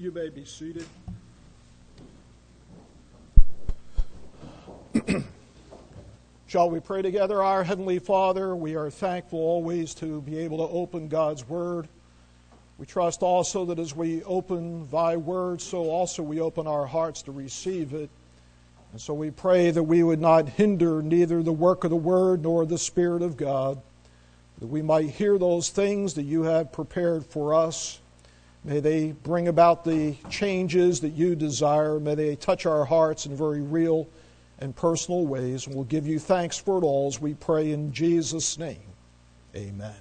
You may be seated. Shall we pray together? Our Heavenly Father, we are thankful always to be able to open God's Word. We trust also that as we open Thy Word, so also we open our hearts to receive it. And so we pray that we would not hinder neither the work of the Word nor the Spirit of God, that we might hear those things that You have prepared for us. May they bring about the changes that You desire. May they touch our hearts in very real and personal ways. And we'll give You thanks for it all as we pray in Jesus' name. Amen.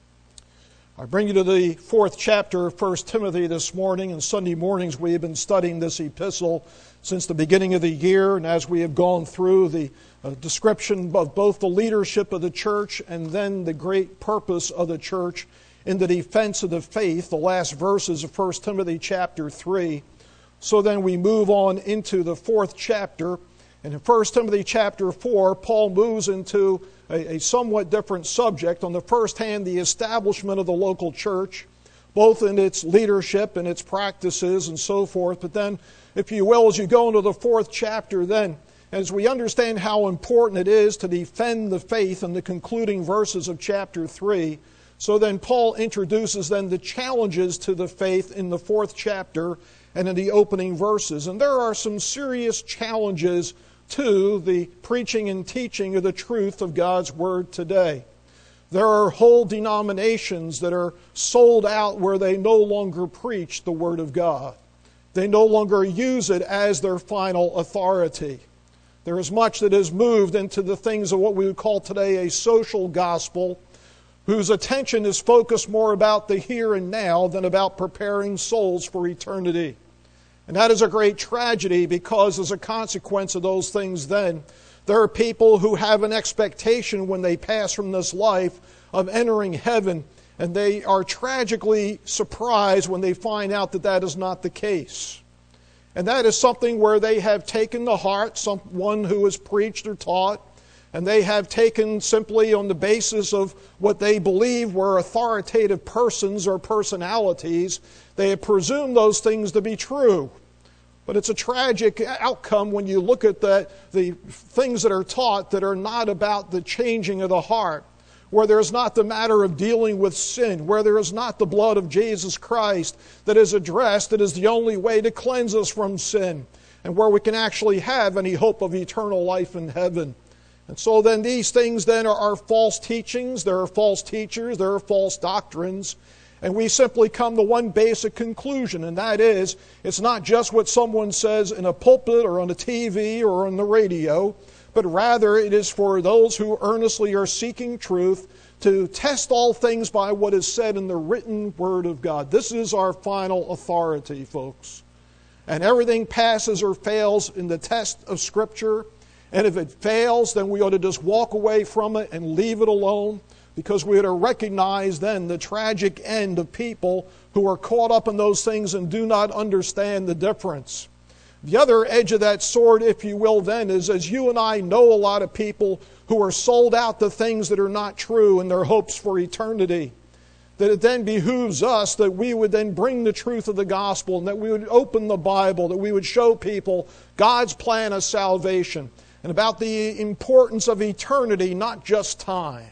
I bring you to the 4th chapter of 1 Timothy this morning. And Sunday mornings we have been studying this epistle since the beginning of the year. And as we have gone through the description of both the leadership of the church and then the great purpose of the church in the defense of the faith, the last verses of 1 Timothy chapter 3. So then we move on into the 4th chapter. And in 1 Timothy chapter 4, Paul moves into a somewhat different subject. On the first hand, the establishment of the local church, both in its leadership and its practices and so forth. But then, if you will, as you go into the 4th chapter, then, as we understand how important it is to defend the faith in the concluding verses of chapter 3, so then Paul introduces then the challenges to the faith in the 4th chapter and in the opening verses. And there are some serious challenges to the preaching and teaching of the truth of God's Word today. There are whole denominations that are sold out where they no longer preach the Word of God. They no longer use it as their final authority. There is much that has moved into the things of what we would call today a social gospel, whose attention is focused more about the here and now than about preparing souls for eternity. And that is a great tragedy because as a consequence of those things then, there are people who have an expectation when they pass from this life of entering heaven, and they are tragically surprised when they find out that that is not the case. And that is something where they have taken to heart someone who has preached or taught, and they have taken simply on the basis of what they believe were authoritative persons or personalities, they have presumed those things to be true. But it's a tragic outcome when you look at the things that are taught that are not about the changing of the heart, where there is not the matter of dealing with sin, where there is not the blood of Jesus Christ that is addressed, that is the only way to cleanse us from sin, and where we can actually have any hope of eternal life in heaven. And so then these things then are false teachings, there are false teachers, there are false doctrines, and we simply come to one basic conclusion, and that is, it's not just what someone says in a pulpit or on a TV or on the radio, but rather it is for those who earnestly are seeking truth to test all things by what is said in the written Word of God. This is our final authority, folks. And everything passes or fails in the test of Scripture. And if it fails, then we ought to just walk away from it and leave it alone, because we ought to recognize then the tragic end of people who are caught up in those things and do not understand the difference. The other edge of that sword, if you will, then, is as you and I know a lot of people who are sold out to things that are not true in their hopes for eternity, that it then behooves us that we would then bring the truth of the gospel and that we would open the Bible, that we would show people God's plan of salvation and about the importance of eternity, not just time.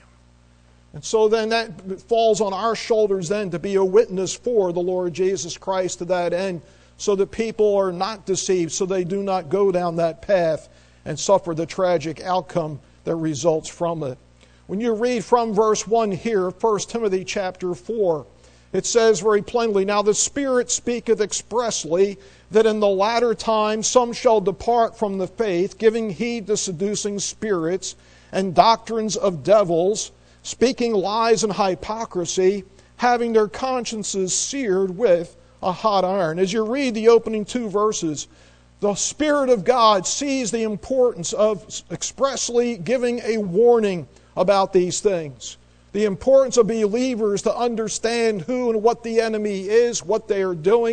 And so then that falls on our shoulders then to be a witness for the Lord Jesus Christ to that end, so that people are not deceived, so they do not go down that path and suffer the tragic outcome that results from it. When you read from verse 1 here, 1 Timothy chapter 4, it says very plainly, "Now the Spirit speaketh expressly that in the latter time some shall depart from the faith, giving heed to seducing spirits and doctrines of devils, speaking lies and hypocrisy, having their consciences seared with a hot iron." As you read the opening 2 verses, the Spirit of God sees the importance of expressly giving a warning about these things. The importance of believers to understand who and what the enemy is, what they are doing,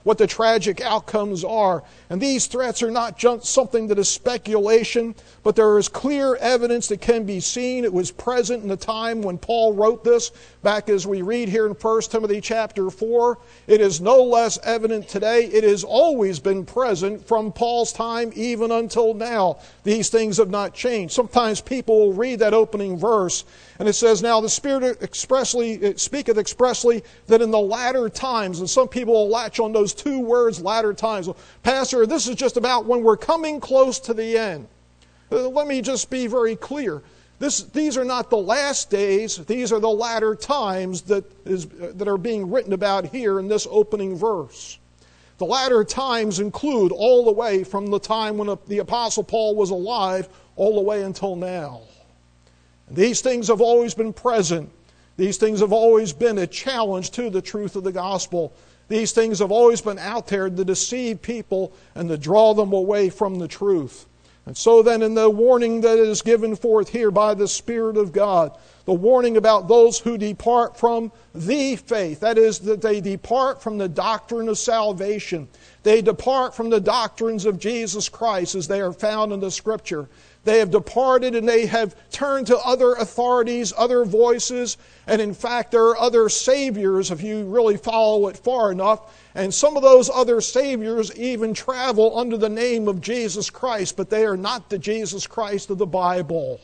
what the tragic outcomes are. And these threats are not just something that is speculation, but there is clear evidence that can be seen. It was present in the time when Paul wrote this, back as we read here in 1 Timothy chapter 4. It is no less evident today. It has always been present from Paul's time even until now. These things have not changed. Sometimes people will read that opening verse, and it says, "Now the Spirit speaketh expressly that in the latter times," and some people will latch on those two words, latter times. Well, Pastor, this is just about when we're coming close to the end. Let me just be very clear. These are not the last days. These are the latter times that are being written about here in this opening verse. The latter times include all the way from the time when the Apostle Paul was alive all the way until now. And these things have always been present. These things have always been a challenge to the truth of the gospel. These things have always been out there to deceive people and to draw them away from the truth. And so then in the warning that is given forth here by the Spirit of God, the warning about those who depart from the faith, that is, that they depart from the doctrine of salvation. They depart from the doctrines of Jesus Christ as they are found in the Scripture. They have departed and they have turned to other authorities, other voices, and in fact there are other saviors if you really follow it far enough. And some of those other saviors even travel under the name of Jesus Christ, but they are not the Jesus Christ of the Bible.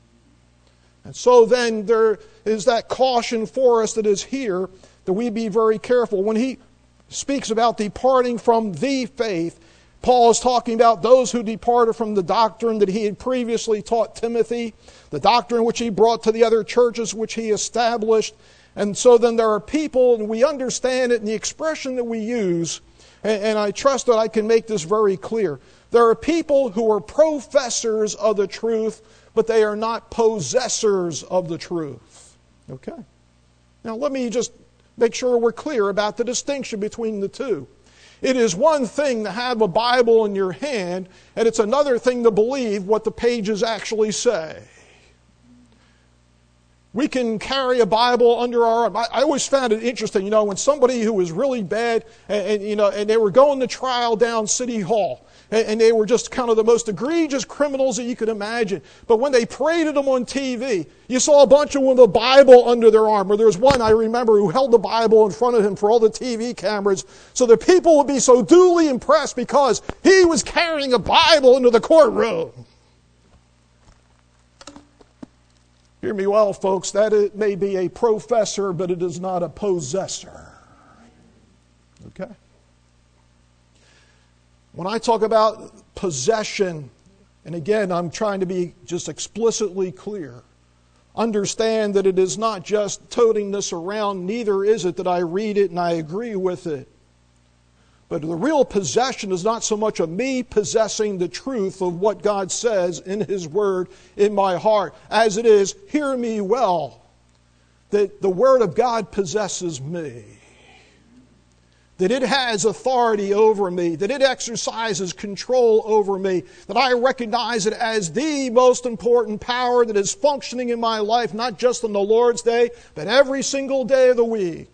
And so then there is that caution for us that is here, that we be very careful. When he speaks about departing from the faith, Paul is talking about those who departed from the doctrine that he had previously taught Timothy, the doctrine which he brought to the other churches which he established. And so then there are people, and we understand it in the expression that we use, and I trust that I can make this very clear. There are people who are professors of the truth, but they are not possessors of the truth. Okay? Now let me just make sure we're clear about the distinction between the two. It is one thing to have a Bible in your hand, and it's another thing to believe what the pages actually say. We can carry a Bible under our arm. I always found it interesting, when somebody who was really bad, and they were going to trial down City Hall, and they were just kind of the most egregious criminals that you could imagine. But when they paraded them on TV, you saw a bunch of them with a Bible under their arm. Or there was one I remember who held the Bible in front of him for all the TV cameras, so the people would be so duly impressed because he was carrying a Bible into the courtroom. Hear me well, folks, that it may be a professor, but it is not a possessor. Okay? When I talk about possession, and again, I'm trying to be just explicitly clear, understand that it is not just toting this around, neither is it that I read it and I agree with it. But the real possession is not so much of me possessing the truth of what God says in His Word in my heart, as it is, hear me well, that the Word of God possesses me. That it has authority over me, that it exercises control over me, that I recognize it as the most important power that is functioning in my life, not just on the Lord's Day, but every single day of the week.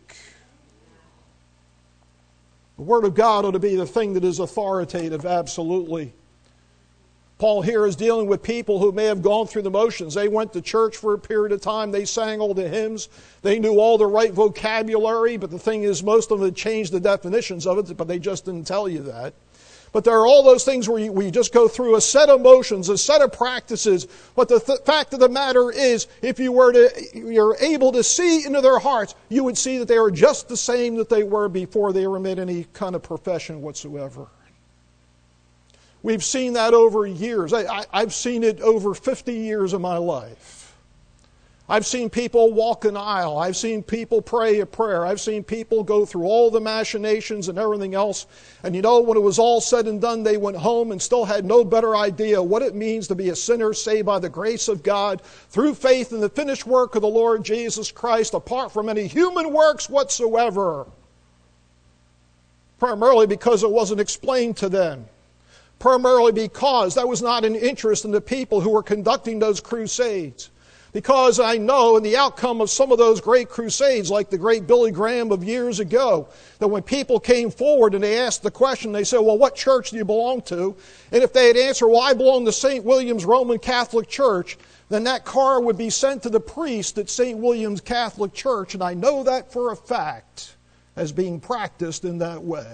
The Word of God ought to be the thing that is authoritative, absolutely. Paul here is dealing with people who may have gone through the motions. They went to church for a period of time. They sang all the hymns. They knew all the right vocabulary. But the thing is, most of them had changed the definitions of it, but they just didn't tell you that. But there are all those things where we just go through a set of motions, a set of practices. But the fact of the matter is, if you're able to see into their hearts, you would see that they are just the same that they were before they ever made any kind of profession whatsoever. We've seen that over years. I've seen it over 50 years of my life. I've seen people walk an aisle. I've seen people pray a prayer. I've seen people go through all the machinations and everything else. And when it was all said and done, they went home and still had no better idea what it means to be a sinner saved by the grace of God through faith in the finished work of the Lord Jesus Christ, apart from any human works whatsoever. Primarily because it wasn't explained to them. Primarily because that was not an interest in the people who were conducting those crusades. Because I know in the outcome of some of those great crusades, like the great Billy Graham of years ago, that when people came forward and they asked the question, they said, well, what church do you belong to? And if they had answered, well, I belong to St. William's Roman Catholic Church, then that card would be sent to the priest at St. William's Catholic Church, and I know that for a fact as being practiced in that way.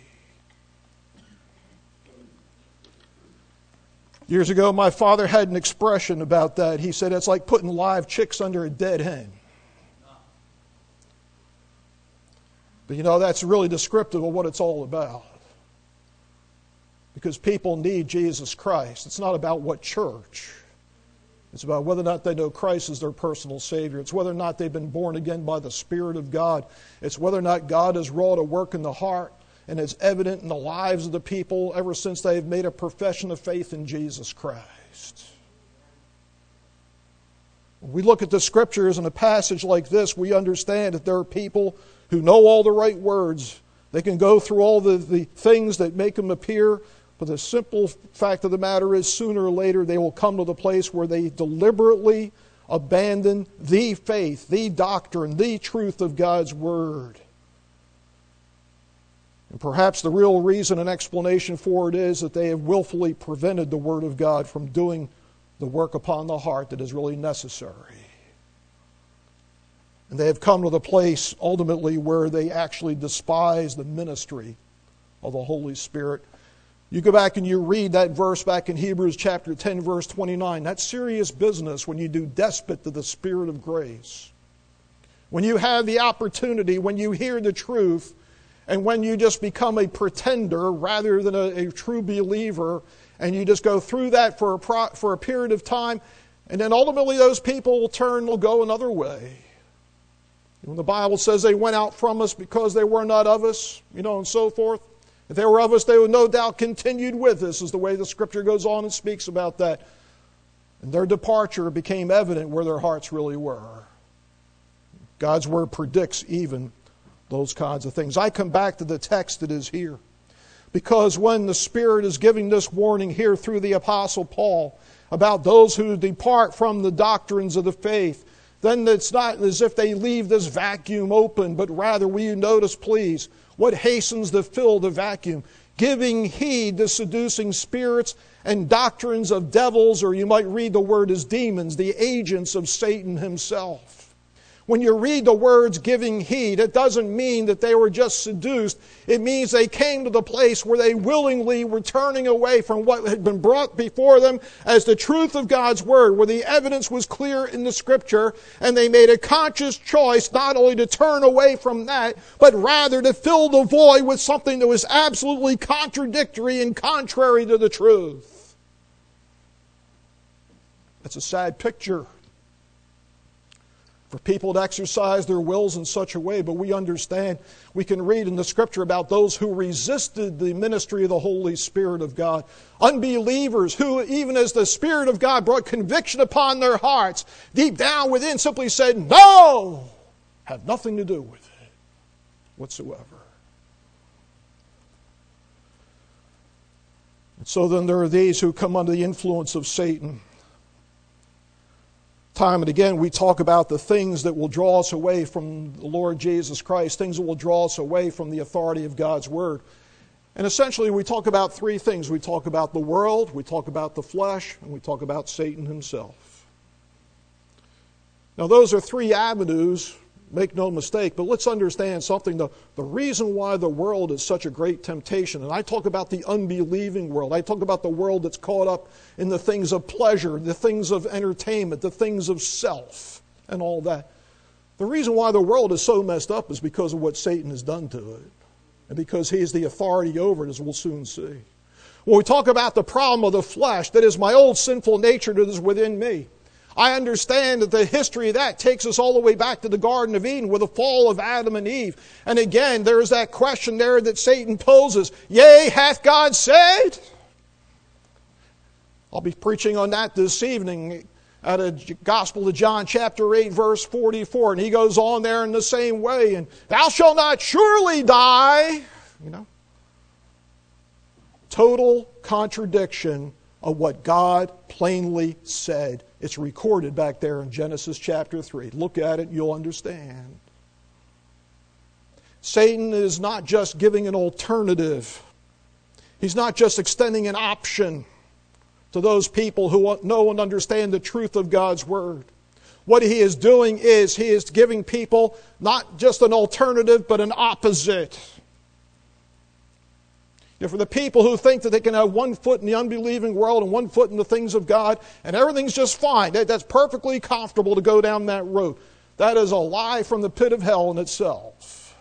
Years ago, my father had an expression about that. He said, it's like putting live chicks under a dead hen. But that's really descriptive of what it's all about. Because people need Jesus Christ. It's not about what church. It's about whether or not they know Christ as their personal Savior. It's whether or not they've been born again by the Spirit of God. It's whether or not God has wrought a work in the heart and it's evident in the lives of the people ever since they've made a profession of faith in Jesus Christ. When we look at the Scriptures in a passage like this, we understand that there are people who know all the right words. They can go through all the things that make them appear, but the simple fact of the matter is sooner or later they will come to the place where they deliberately abandon the faith, the doctrine, the truth of God's Word. And perhaps the real reason and explanation for it is that they have willfully prevented the Word of God from doing the work upon the heart that is really necessary. And they have come to the place ultimately where they actually despise the ministry of the Holy Spirit. You go back and you read that verse back in Hebrews chapter 10, verse 29. That's serious business when you do despot to the Spirit of grace. When you have the opportunity, when you hear the truth, and when you just become a pretender rather than a true believer, and you just go through that for a period of time, and then ultimately those people will turn, will go another way. When the Bible says they went out from us because they were not of us, and so forth. If they were of us, they would no doubt continued with us, is the way the Scripture goes on and speaks about that. And their departure became evident where their hearts really were. God's Word predicts even those kinds of things. I come back to the text that is here. Because when the Spirit is giving this warning here through the Apostle Paul about those who depart from the doctrines of the faith, then it's not as if they leave this vacuum open, but rather, will you notice, please, what hastens to fill the vacuum? Giving heed to seducing spirits and doctrines of devils, or you might read the word as demons, the agents of Satan himself. When you read the words giving heed, it doesn't mean that they were just seduced. It means they came to the place where they willingly were turning away from what had been brought before them as the truth of God's Word, where the evidence was clear in the Scripture, and they made a conscious choice not only to turn away from that, but rather to fill the void with something that was absolutely contradictory and contrary to the truth. That's a sad picture for people to exercise their wills in such a way, but we understand, we can read in the Scripture about those who resisted the ministry of the Holy Spirit of God. Unbelievers who, even as the Spirit of God brought conviction upon their hearts, deep down within simply said, no, have nothing to do with it whatsoever. And so then there are these who come under the influence of Satan. Time and again, we talk about the things that will draw us away from the Lord Jesus Christ, things that will draw us away from the authority of God's Word. And essentially, we talk about three things. We talk about the world, we talk about the flesh, and we talk about Satan himself. Now, those are three avenues, make no mistake, but let's understand something. The reason why the world is such a great temptation, and I talk about the unbelieving world, I talk about the world that's caught up in the things of pleasure, the things of entertainment, the things of self, and all that. The reason why the world is so messed up is because of what Satan has done to it, and because he is the authority over it, as we'll soon see. When we talk about the problem of the flesh, that is my old sinful nature that is within me, I understand that the history of that takes us all the way back to the Garden of Eden with the fall of Adam and Eve. And again, there is that question there that Satan poses, yea, hath God said? I'll be preaching on that this evening out of Gospel of John chapter 8 verse 44. And he goes on there in the same way. And thou shalt not surely die. Total contradiction of what God plainly said. It's recorded back there in Genesis chapter 3. Look at it, you'll understand. Satan is not just giving an alternative. He's not just extending an option to those people who know and understand the truth of God's Word. What he is doing is he is giving people not just an alternative, but an opposite. For the people who think that they can have one foot in the unbelieving world and one foot in the things of God, and everything's just fine, that's perfectly comfortable to go down that road. That is a lie from the pit of hell in itself.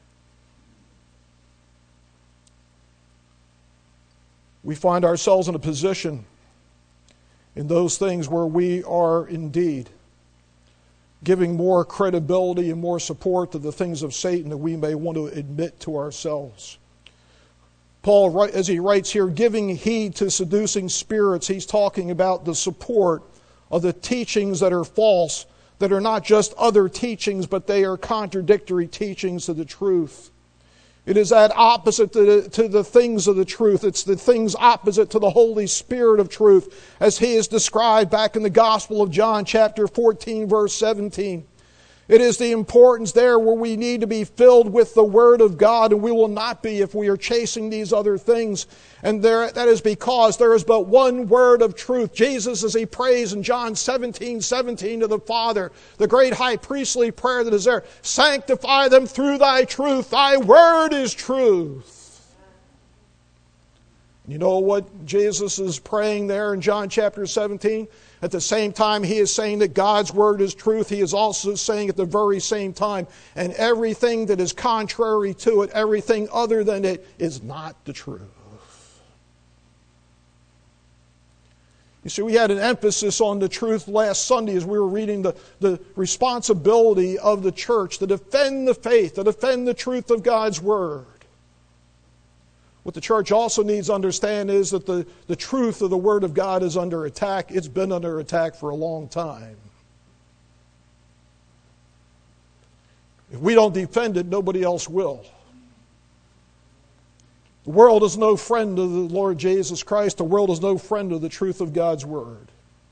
We find ourselves in a position in those things where we are indeed giving more credibility and more support to the things of Satan than we may want to admit to ourselves. Paul, as he writes here, giving heed to seducing spirits, he's talking about the support of the teachings that are false, that are not just other teachings, but they are contradictory teachings to the truth. It is that opposite to the things of the truth. It's the things opposite to the Holy Spirit of truth, as he is described back in the Gospel of John, chapter 14, verse 17. It is the importance there where we need to be filled with the Word of God, and we will not be if we are chasing these other things. And that is because there is but one word of truth. Jesus, as he prays in John 17:17 to the Father, the great high priestly prayer that is there, sanctify them through thy truth. Thy word is truth. You know what Jesus is praying there in John chapter 17? At the same time he is saying that God's word is truth, he is also saying at the very same time, and everything that is contrary to it, everything other than it, is not the truth. You see, we had an emphasis on the truth last Sunday as we were reading the responsibility of the church to defend the faith, to defend the truth of God's word. What the church also needs to understand is that the truth of the Word of God is under attack. It's been under attack for a long time. If we don't defend it, nobody else will. The world is no friend of the Lord Jesus Christ. The world is no friend of the truth of God's Word.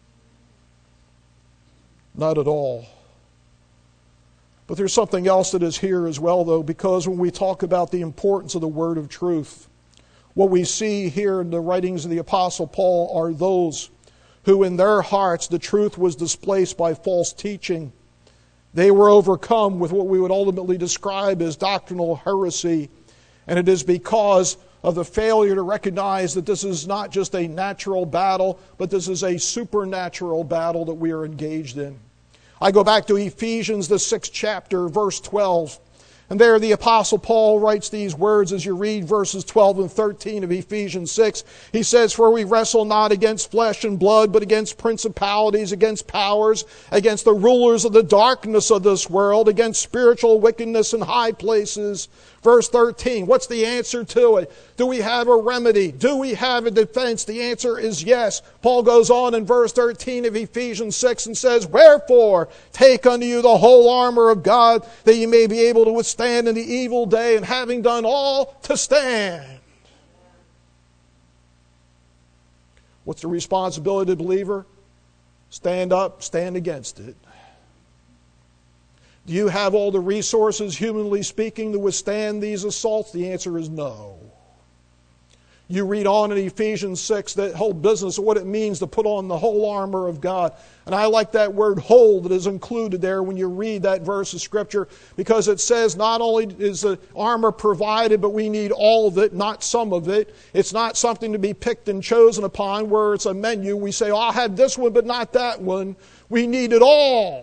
Not at all. But there's something else that is here as well, though, because when we talk about the importance of the Word of truth, what we see here in the writings of the Apostle Paul are those who in their hearts the truth was displaced by false teaching. They were overcome with what we would ultimately describe as doctrinal heresy. And it is because of the failure to recognize that this is not just a natural battle, but this is a supernatural battle that we are engaged in. I go back to Ephesians, the 6th chapter, verse 12. And there the Apostle Paul writes these words as you read verses 12 and 13 of Ephesians 6. He says, "For we wrestle not against flesh and blood, but against principalities, against powers, against the rulers of the darkness of this world, against spiritual wickedness in high places." Verse 13, what's the answer to it? Do we have a remedy? Do we have a defense? The answer is yes. Paul goes on in verse 13 of Ephesians 6 and says, "Wherefore, take unto you the whole armor of God, that ye may be able to withstand in the evil day, and having done all, to stand." What's the responsibility of the believer? Stand up, stand against it. Do you have all the resources, humanly speaking, to withstand these assaults? The answer is no. You read on in Ephesians 6, that whole business of what it means to put on the whole armor of God. And I like that word whole that is included there when you read that verse of Scripture, because it says not only is the armor provided, but we need all of it, not some of it. It's not something to be picked and chosen upon where it's a menu. We say, "Oh, I'll have this one, but not that one." We need it all.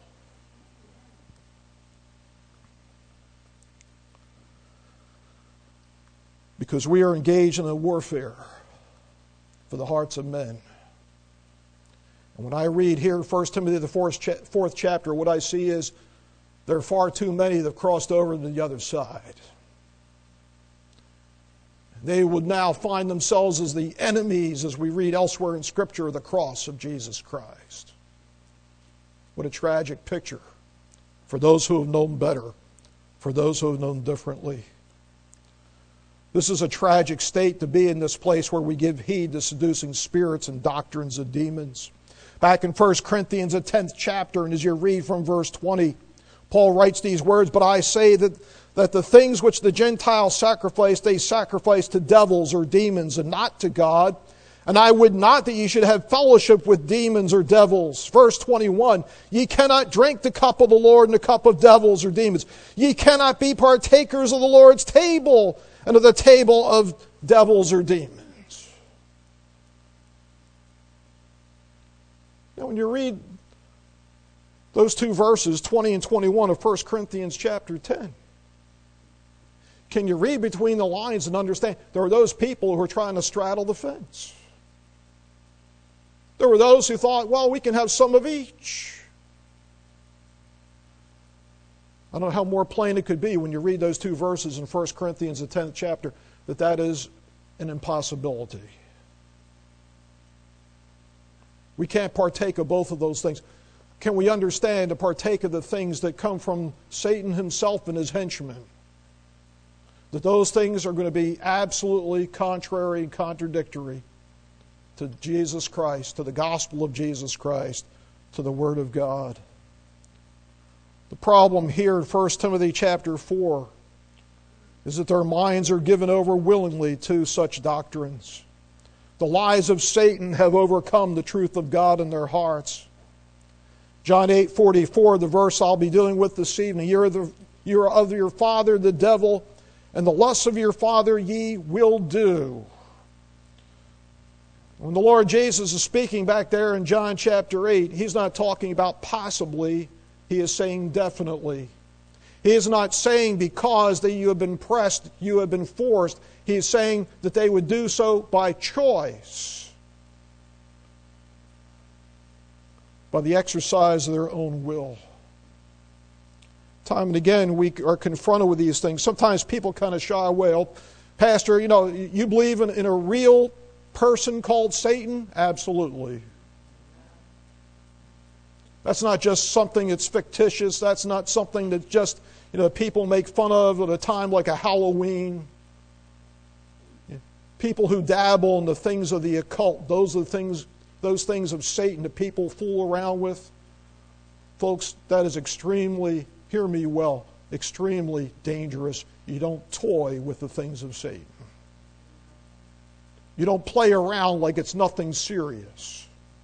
Because we are engaged in a warfare for the hearts of men. And when I read here 1 Timothy, the fourth chapter, what I see is there are far too many that have crossed over to the other side. They would now find themselves as the enemies, as we read elsewhere in Scripture, of the cross of Jesus Christ. What a tragic picture for those who have known better, for those who have known differently. This is a tragic state to be in, this place where we give heed to seducing spirits and doctrines of demons. Back in 1 Corinthians, the 10th chapter, and as you read from verse 20, Paul writes these words, "But I say that the things which the Gentiles sacrifice, they sacrifice to devils or demons, and not to God. And I would not that ye should have fellowship with demons or devils." Verse 21, "Ye cannot drink the cup of the Lord and the cup of devils or demons. Ye cannot be partakers of the Lord's table and of the table of devils or demons." Now, when you read those two verses, 20 and 21 of 1 Corinthians chapter 10, can you read between the lines and understand there are those people who are trying to straddle the fence? There were those who thought, well, we can have some of each. I don't know how more plain it could be when you read those two verses in 1 Corinthians, the 10th chapter, that is an impossibility. We can't partake of both of those things. Can we understand to partake of the things that come from Satan himself and his henchmen? That those things are going to be absolutely contrary and contradictory to Jesus Christ, to the gospel of Jesus Christ, to the Word of God. The problem here in 1 Timothy chapter 4 is that their minds are given over willingly to such doctrines. The lies of Satan have overcome the truth of God in their hearts. John 8:44, the verse I'll be dealing with this evening. "You are of your father, the devil, and the lusts of your father ye will do." When the Lord Jesus is speaking back there in John chapter 8, He's not talking about possibly, He is saying definitely. He is not saying because that you have been pressed, you have been forced. He is saying that they would do so by choice, by the exercise of their own will. Time and again, we are confronted with these things. Sometimes people kind of shy away. "Oh, Pastor, you believe in a real person called Satan?" Absolutely. That's not just something that's fictitious. That's not something that just people make fun of at a time like a Halloween. People who dabble in the things of the occult, those things of Satan that people fool around with. Folks, that is extremely, hear me well, extremely dangerous. You don't toy with the things of Satan. You don't play around like it's nothing serious.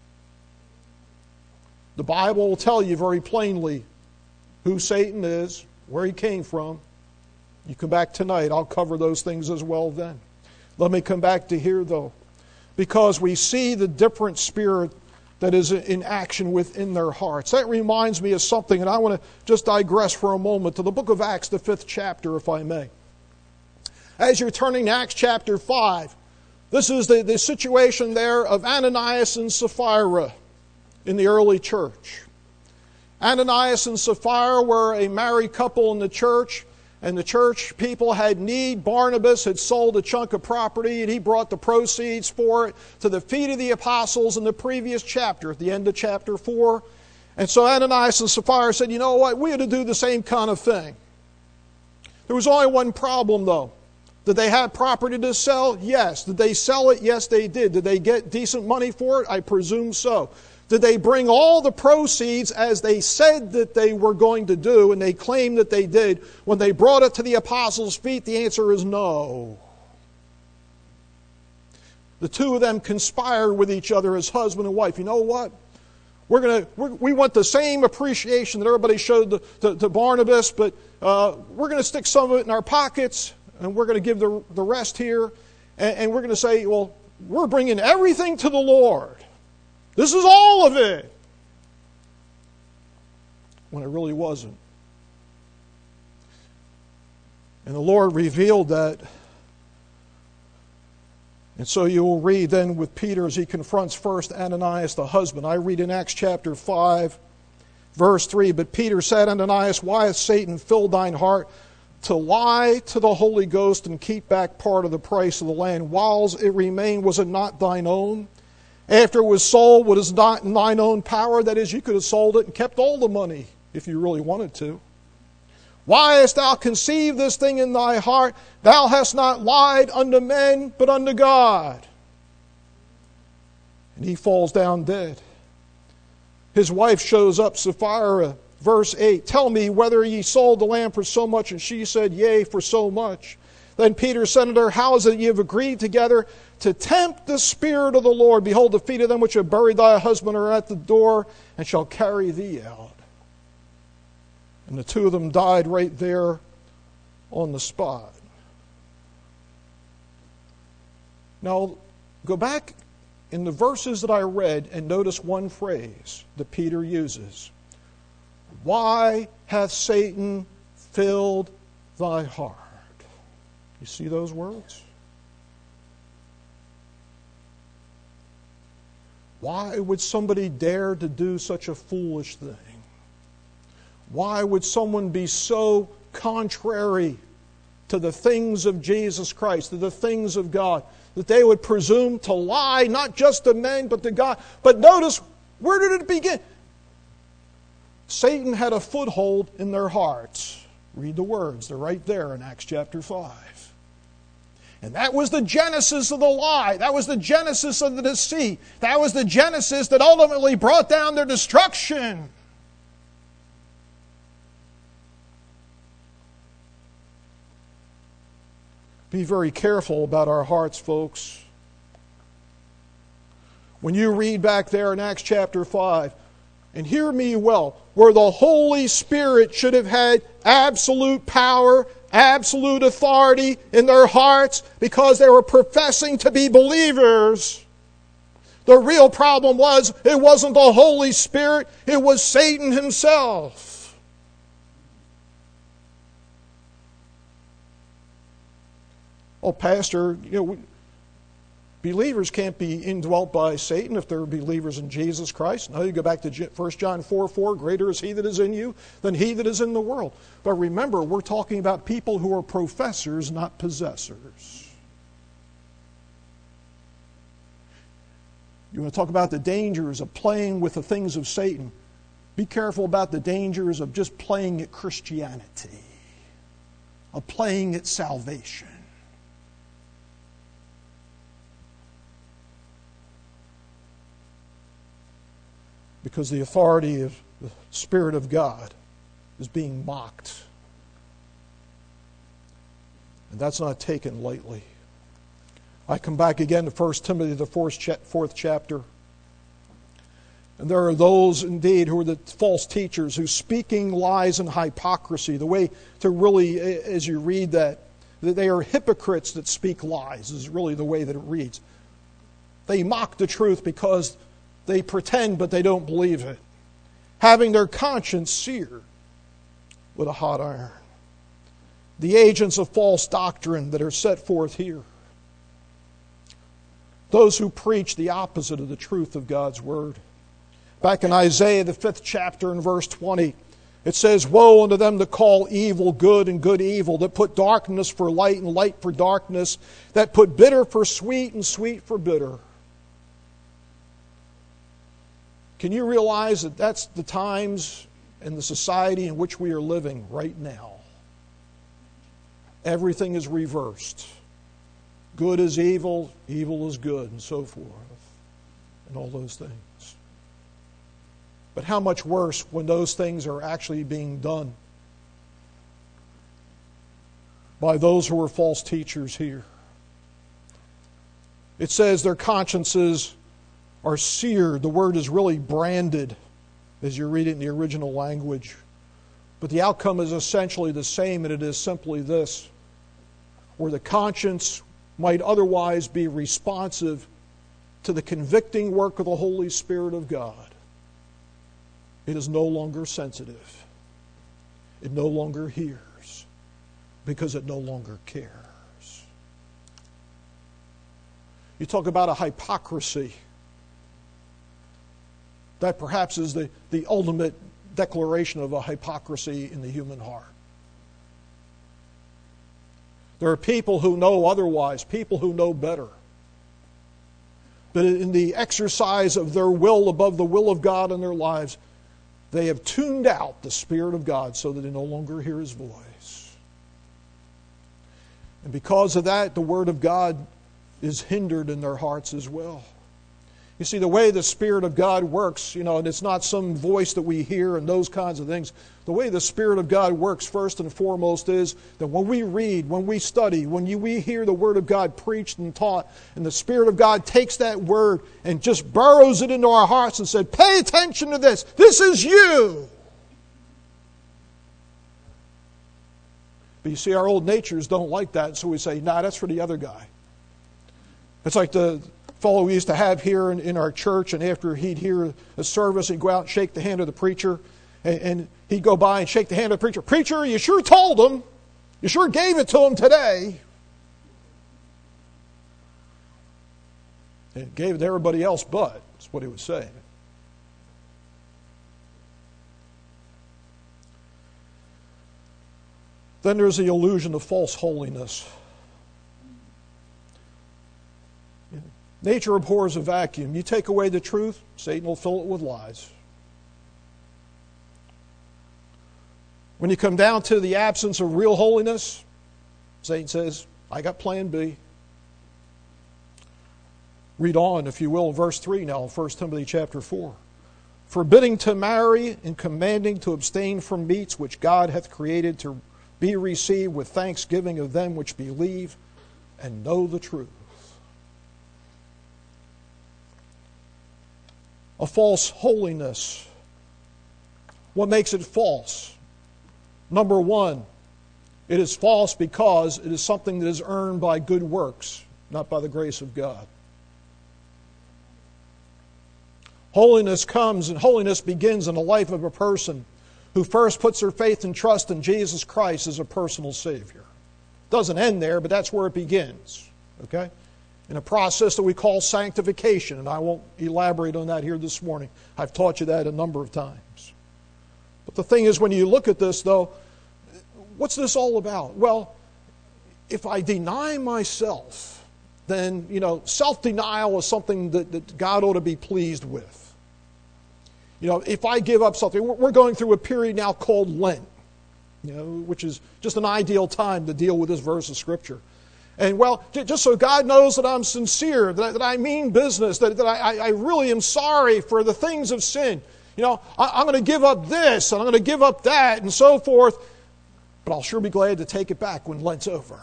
The Bible will tell you very plainly who Satan is, where he came from. You come back tonight, I'll cover those things as well then. Let me come back to here though, because we see the different spirit that is in action within their hearts. That reminds me of something, and I want to just digress for a moment to the book of Acts, the 5th chapter, if I may. As you're turning to Acts chapter 5, this is the situation there of Ananias and Sapphira in the early church. Ananias and Sapphira were a married couple in the church, and the church people had need. Barnabas had sold a chunk of property, and he brought the proceeds for it to the feet of the apostles in the previous chapter, at the end of chapter 4. And so Ananias and Sapphira said, you know what, we ought to do the same kind of thing. There was only one problem, though. Did they have property to sell? Yes. Did they sell it? Yes, they did. Did they get decent money for it? I presume so. Did they bring all the proceeds as they said that they were going to do, and they claimed that they did, when they brought it to the apostles' feet? The answer is no. The two of them conspired with each other as husband and wife. You know what? We want the same appreciation that everybody showed to Barnabas, but we're going to stick some of it in our pockets, and we're going to give the rest here, and we're going to say, well, we're bringing everything to the Lord. This is all of it. When it really wasn't. And the Lord revealed that. And so you will read then with Peter as he confronts first Ananias the husband. I read in Acts chapter 5, verse 3, "But Peter said, Ananias, why hath Satan filled thine heart to lie to the Holy Ghost and keep back part of the price of the land? Whiles it remained, was it not thine own? After it was sold, was it not in thine own power?" That is, you could have sold it and kept all the money if you really wanted to. Why hast thou conceived this thing in thy heart? Thou hast not lied unto men, but unto God. And he falls down dead. His wife shows up, Sapphira, verse 8. Tell me whether ye sold the land for so much. And she said, Yea, for so much. Then Peter said unto her, How is it ye have agreed together to tempt the Spirit of the Lord? Behold, the feet of them which have buried thy husband are at the door, and shall carry thee out. And the two of them died right there on the spot. Now, go back in the verses that I read and notice one phrase that Peter uses. Why hath Satan filled thy heart? You see those words? Why would somebody dare to do such a foolish thing? Why would someone be so contrary to the things of Jesus Christ, to the things of God, that they would presume to lie, not just to men, but to God? But notice, where did it begin? Satan had a foothold in their hearts. Read the words. They're right there in Acts chapter 5. And that was the genesis of the lie. That was the genesis of the deceit. That was the genesis that ultimately brought down their destruction. Be very careful about our hearts, folks. When you read back there in Acts chapter 5, and hear me well, where the Holy Spirit should have had absolute power, absolute authority in their hearts because they were professing to be believers. The real problem was, it wasn't the Holy Spirit, it was Satan himself. Oh, Pastor, believers can't be indwelt by Satan if they're believers in Jesus Christ. No, you go back to 1 John 4:4, greater is he that is in you than he that is in the world. But remember, we're talking about people who are professors, not possessors. You want to talk about the dangers of playing with the things of Satan. Be careful about the dangers of just playing at Christianity, of playing at salvation. Because the authority of the Spirit of God is being mocked. And that's not taken lightly. I come back again to 1 Timothy, the fourth chapter. And there are those indeed who are the false teachers who speaking lies and hypocrisy. The way to really, as you read that they are hypocrites that speak lies is really the way that it reads. They mock the truth because they pretend, but they don't believe it. Having their conscience seared with a hot iron. The agents of false doctrine that are set forth here. Those who preach the opposite of the truth of God's Word. Back in Isaiah, the 5th chapter, in verse 20, it says, Woe unto them that call evil good and good evil, that put darkness for light and light for darkness, that put bitter for sweet and sweet for bitter. Can you realize that that's the times and the society in which we are living right now? Everything is reversed. Good is evil, evil is good, and so forth, and all those things. But how much worse when those things are actually being done by those who are false teachers here. It says their consciences are seared. The word is really branded as you read it in the original language. But the outcome is essentially the same, and it is simply this. Where the conscience might otherwise be responsive to the convicting work of the Holy Spirit of God, it is no longer sensitive. It no longer hears because it no longer cares. You talk about a hypocrisy. That perhaps is the ultimate declaration of a hypocrisy in the human heart. There are people who know otherwise, people who know better. But in the exercise of their will above the will of God in their lives, They have tuned out the Spirit of God so that they no longer hear His voice. And because of that, the Word of God is hindered in their hearts as well. You see, the way the Spirit of God works, and it's not some voice that we hear and those kinds of things. The way the Spirit of God works, first and foremost, is that when we read, when we study, we hear the Word of God preached and taught, and the Spirit of God takes that Word and just burrows it into our hearts and said, pay attention to this. This is you. But you see, our old natures don't like that, so we say, nah, that's for the other guy. It's like the fellow we used to have here in our church, and after he'd hear a service, he'd go out and shake the hand of the preacher, and he'd go by and shake the hand of the preacher. Preacher, you sure told him. You sure gave it to him today. And gave it to everybody else but. That's what he was saying. Then there's the illusion of false holiness. Nature abhors a vacuum. You take away the truth, Satan will fill it with lies. When you come down to the absence of real holiness, Satan says, I got plan B. Read on, if you will, verse 3 now, 1 Timothy chapter 4. Forbidding to marry and commanding to abstain from meats which God hath created to be received with thanksgiving of them which believe and know the truth. A false holiness. What makes it false? Number one, it is false because it is something that is earned by good works, not by the grace of God. Holiness comes and holiness begins in the life of a person who first puts their faith and trust in Jesus Christ as a personal Savior. It doesn't end there, but that's where it begins. Okay? In a process that we call sanctification, and I won't elaborate on that here this morning. I've taught you that a number of times. But the thing is, when you look at this, though, what's this all about? Well, if I deny myself, then, self-denial is something that God ought to be pleased with. If I give up something, we're going through a period now called Lent, which is just an ideal time to deal with this verse of Scripture. And just so God knows that I'm sincere, that I mean business, that I really am sorry for the things of sin. I'm going to give up this, and I'm going to give up that, and so forth. But I'll sure be glad to take it back when Lent's over.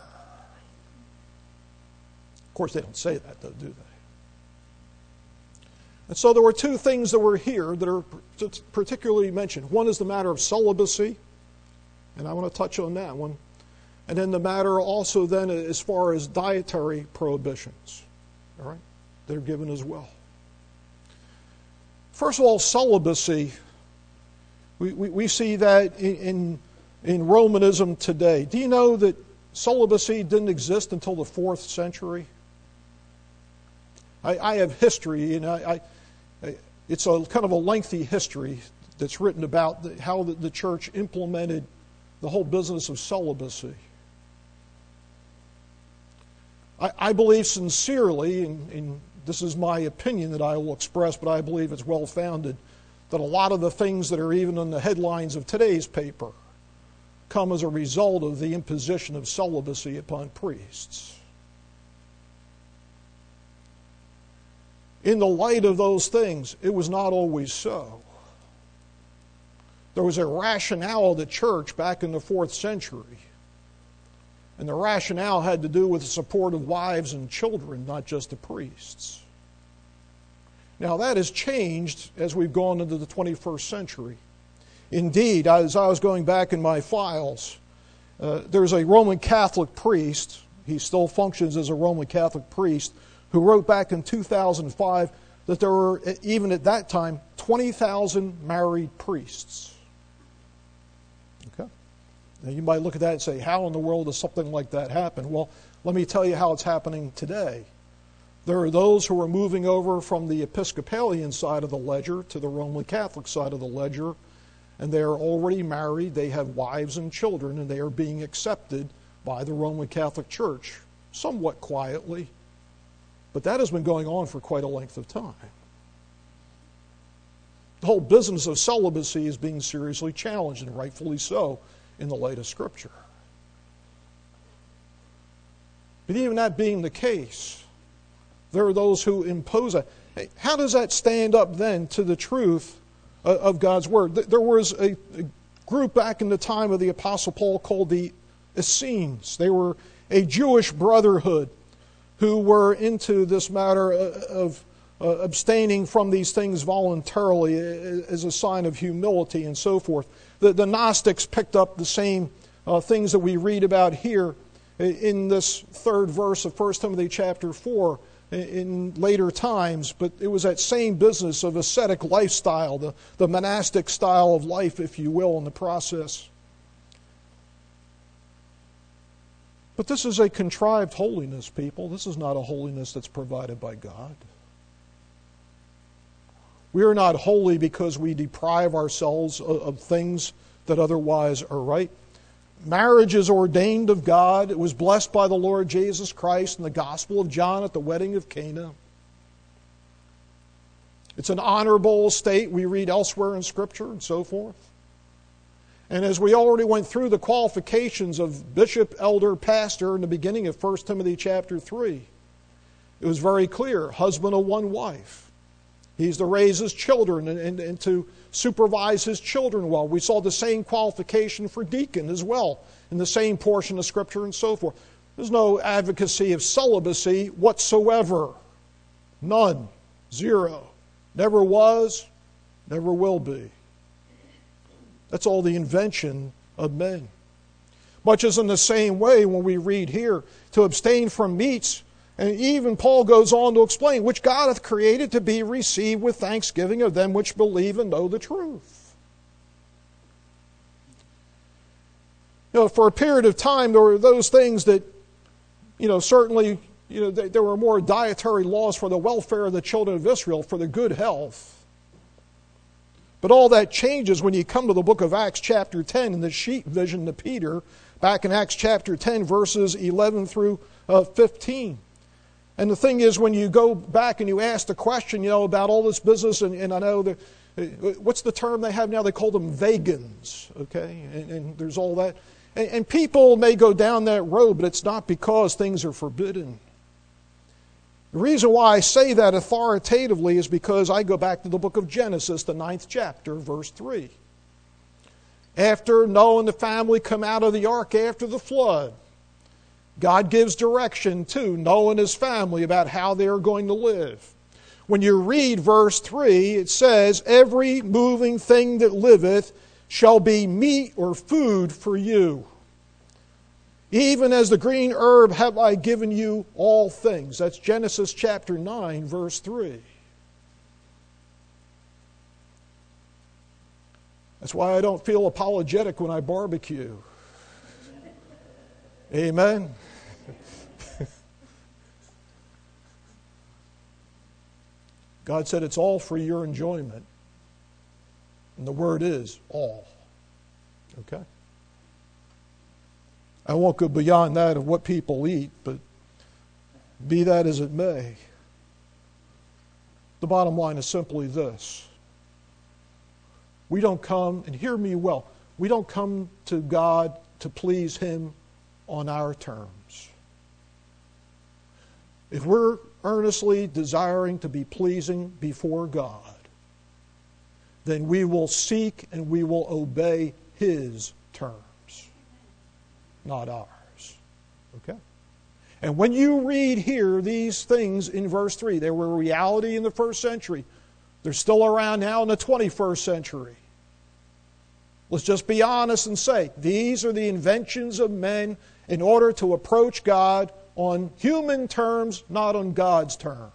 Of course, they don't say that, though, do they? And so there were two things that were here that are particularly mentioned. One is the matter of celibacy, and I want to touch on that one. And then the matter also then as far as dietary prohibitions, all right, that are given as well. First of all, celibacy. We see that in Romanism today. Do you know that celibacy didn't exist until the 4th century? I have history, and it's a kind of a lengthy history that's written about how the church implemented the whole business of celibacy. I believe sincerely, and this is my opinion that I will express, but I believe it's well-founded, that a lot of the things that are even in the headlines of today's paper come as a result of the imposition of celibacy upon priests. In the light of those things, it was not always so. There was a rationale of the church back in the 4th century. And the rationale had to do with the support of wives and children, not just the priests. Now that has changed as we've gone into the 21st century. Indeed, as I was going back in my files, there's a Roman Catholic priest, he still functions as a Roman Catholic priest, who wrote back in 2005 that there were, even at that time, 20,000 married priests. Okay? Now you might look at that and say, how in the world does something like that happen? Well, let me tell you how it's happening today. There are those who are moving over from the Episcopalian side of the ledger to the Roman Catholic side of the ledger, and they are already married, they have wives and children, and they are being accepted by the Roman Catholic Church, somewhat quietly. But that has been going on for quite a length of time. The whole business of celibacy is being seriously challenged, and rightfully so, in the light of Scripture. But even that being the case, there are those who impose that. How does that stand up then to the truth of God's Word? There was a group back in the time of the Apostle Paul called the Essenes. They were a Jewish brotherhood who were into this matter of abstaining from these things voluntarily as a sign of humility and so forth. The Gnostics picked up the same things that we read about here in this third verse of 1 Timothy chapter 4 in later times, but it was that same business of ascetic lifestyle, the monastic style of life, if you will, in the process. But this is a contrived holiness, people. This is not a holiness that's provided by God. We are not holy because we deprive ourselves of things that otherwise are right. Marriage is ordained of God. It was blessed by the Lord Jesus Christ in the Gospel of John at the wedding of Cana. It's an honorable estate we read elsewhere in Scripture and so forth. And as we already went through the qualifications of bishop, elder, pastor in the beginning of 1 Timothy chapter 3, it was very clear, husband of one wife. He's to raise his children and to supervise his children well. We saw the same qualification for deacon as well in the same portion of Scripture and so forth. There's no advocacy of celibacy whatsoever. None. Zero. Never was, never will be. That's all the invention of men. Much as in the same way when we read here, to abstain from meats, and even Paul goes on to explain, which God hath created to be received with thanksgiving of them which believe and know the truth. For a period of time, there were those things that, certainly, there were more dietary laws for the welfare of the children of Israel, for their good health. But all that changes when you come to the book of Acts chapter 10 and the sheep vision to Peter, back in Acts chapter 10, verses 11 through 15. And the thing is, when you go back and you ask the question, about all this business, and I know, what's the term they have now? They call them vegans, okay? And there's all that. And people may go down that road, but it's not because things are forbidden. The reason why I say that authoritatively is because I go back to the book of Genesis, the 9th chapter, verse 3. After Noah and the family come out of the ark after the flood, God gives direction to Noah and his family about how they are going to live. When you read verse 3, it says, every moving thing that liveth shall be meat or food for you. Even as the green herb have I given you all things. That's Genesis chapter 9, verse 3. That's why I don't feel apologetic when I barbecue. Amen. God said it's all for your enjoyment. And the word is all. Okay? I won't go beyond that of what people eat, but be that as it may, the bottom line is simply this. We don't come, and hear me well, we don't come to God to please Him on our terms. If we're earnestly desiring to be pleasing before God, then we will seek and we will obey His terms, not ours. Okay? And when you read here these things in verse 3, they were a reality in the first century. They're still around now in the 21st century. Let's just be honest and say, these are the inventions of men in order to approach God on human terms, not on God's terms.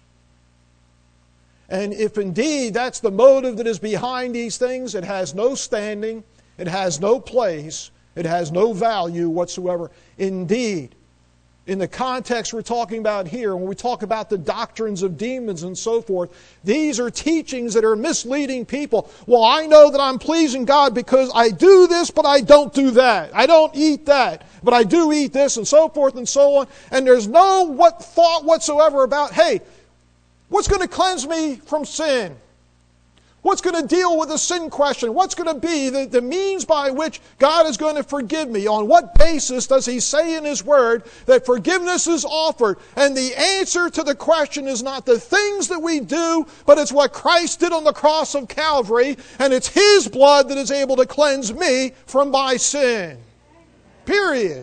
And if indeed that's the motive that is behind these things, it has no standing, it has no place, it has no value whatsoever. Indeed, in the context we're talking about here, when we talk about the doctrines of demons and so forth, these are teachings that are misleading people. Well, I know that I'm pleasing God because I do this, but I don't do that. I don't eat that, but I do eat this, and so forth and so on. And there's no thought whatsoever about, hey, what's going to cleanse me from sin? What's going to deal with the sin question? What's going to be the means by which God is going to forgive me? On what basis does He say in His Word that forgiveness is offered? And the answer to the question is not the things that we do, but it's what Christ did on the cross of Calvary, and it's His blood that is able to cleanse me from my sin. Period.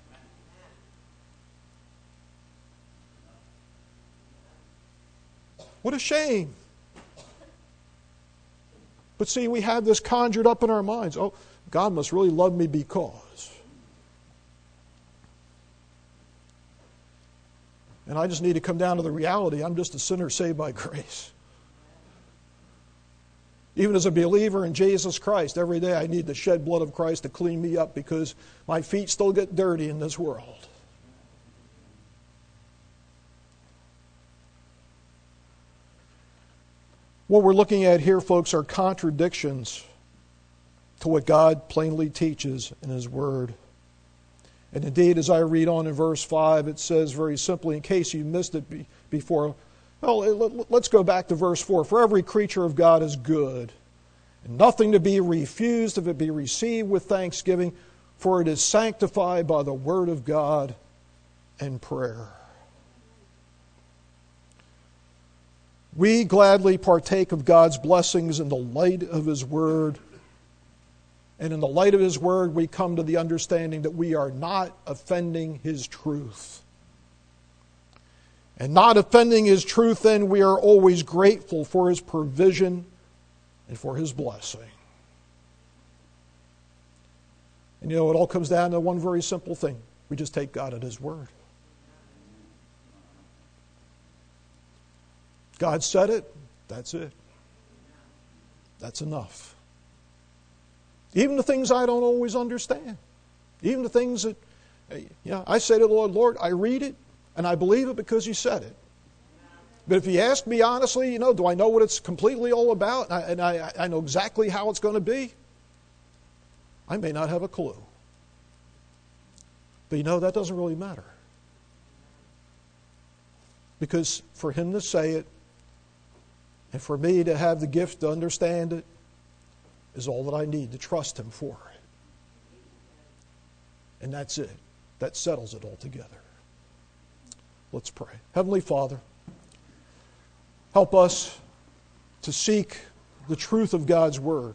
What a shame. But see, we have this conjured up in our minds. Oh, God must really love me because. And I just need to come down to the reality. I'm just a sinner saved by grace. Even as a believer in Jesus Christ, every day I need the shed blood of Christ to clean me up because my feet still get dirty in this world. What we're looking at here, folks, are contradictions to what God plainly teaches in His Word. And indeed, as I read on in verse 5, it says very simply, in case you missed it before, well, let's go back to verse 4. For every creature of God is good, and nothing to be refused if it be received with thanksgiving, for it is sanctified by the Word of God and prayer. We gladly partake of God's blessings in the light of His Word. And in the light of His Word, we come to the understanding that we are not offending His truth. And not offending His truth, then we are always grateful for His provision and for His blessing. And you know, it all comes down to one very simple thing. We just take God at His Word. God said it, that's it. That's enough. Even the things I don't always understand. Even the things that, I say to the Lord, Lord, I read it and I believe it because You said it. But if you ask me honestly, do I know what it's completely all about? And I know exactly how it's going to be? I may not have a clue. But that doesn't really matter. Because for Him to say it, and for me to have the gift to understand it, is all that I need to trust Him for it. And that's it. That settles it all together. Let's pray. Heavenly Father, help us to seek the truth of God's Word.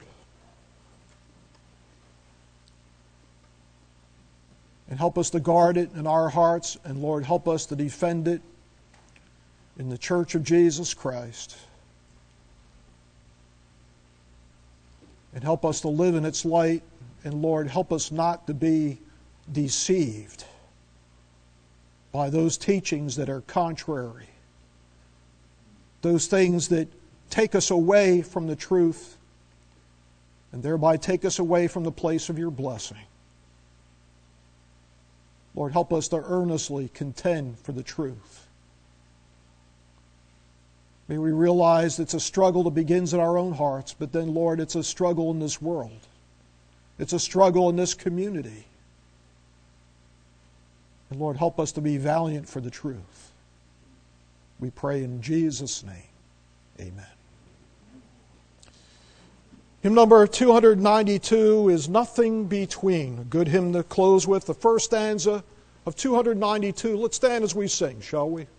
And help us to guard it in our hearts. And Lord, help us to defend it in the Church of Jesus Christ. And help us to live in its light. And Lord, help us not to be deceived by those teachings that are contrary. Those things that take us away from the truth and thereby take us away from the place of Your blessing. Lord, help us to earnestly contend for the truth. May we realize it's a struggle that begins in our own hearts, but then, Lord, it's a struggle in this world. It's a struggle in this community. And Lord, help us to be valiant for the truth. We pray in Jesus' name. Amen. Hymn number 292 is Nothing Between. A good hymn to close with. The first stanza of 292. Let's stand as we sing, shall we?